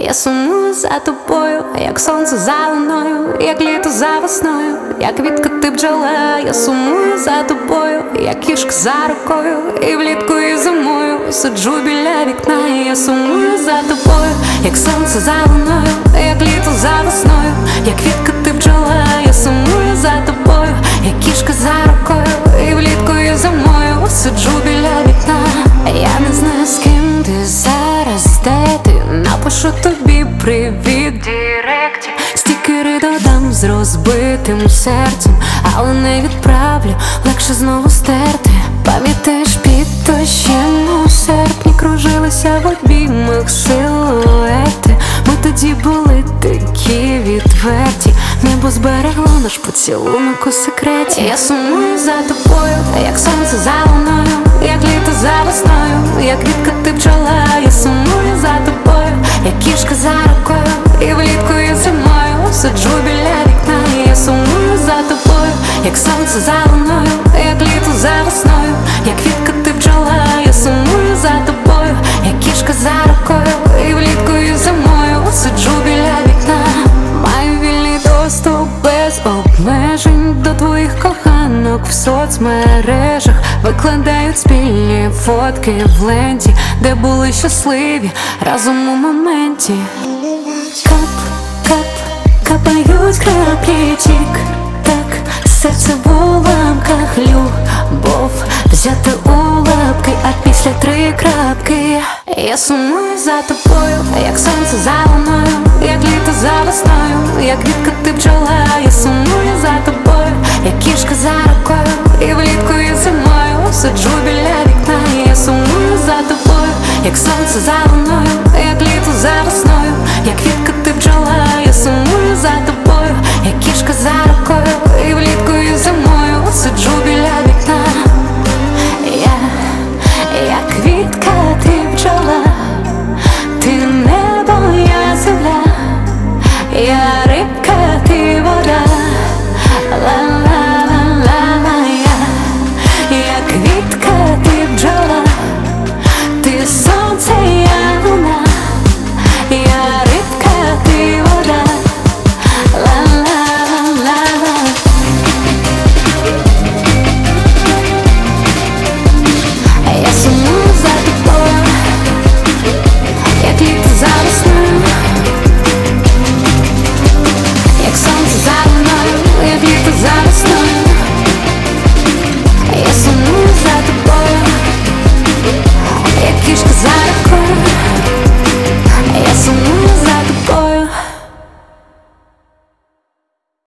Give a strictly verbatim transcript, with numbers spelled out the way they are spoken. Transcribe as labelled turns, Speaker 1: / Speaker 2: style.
Speaker 1: Я сумую за тобою, як сонце за луною, як літо за весною, як квітка ти бджола. Я сумую за тобою, як кішка за рукою, і влітку, і зимою сиджу біля вікна. Я сумую за тобою, як сонце за луною, як літо за весною, як квітка ти бджола. Я сумую за тобою, як кішка за рукою, і влітку, і зимою сиджу біля вікна. Я не знаю, з ким ти зараз, де ти. Напишу тобі привіт в директі, стікери додам з розбитим серцем, але не відправлю, легше знову стерти. Пам'ятаєш, під дощем у серпні кружилися в обіймах силуети. Ми тоді були такі відверті, небо зберегло наш поцілунок у секреті. Я сумую за тобою, як сонце за луною, як літо за весною, як квітка ти бджола. Я сумую за тобою, як кішка за рукою, і влітку, і зимою сиджу біля вікна. Я сумую за тобою, як сонце за луною, як літо за весною, як квітка ти бджола. Я сумую за тобою, як кішка за рукою, і влітку, і зимою сиджу біля вікна. Маю вільний доступ без обмежень до твоїх коханок в соцмережах. Викладають спільні фотки в ленті, де були щасливі разом у моменті. Кап, кап, капають краплі, тік, так, серце в уламках, любов взяти у лапки, а після три крапки. Я сумую за тобою, як сонце за луною, як літо за весною, як квітка ти бджола. Я сумую за тобою, як кішка за рукою, і влітку, і зимою сиджу біля вікна. Я сумую за тобою, як сонце за луною, як літо за весною, як квітка ти бджола. Я сумую за тобою, як кішка за рукою, і влітку, і зимою сиджу біля вікна. Я, як квітка ти бджола, ти небо, я земля. Я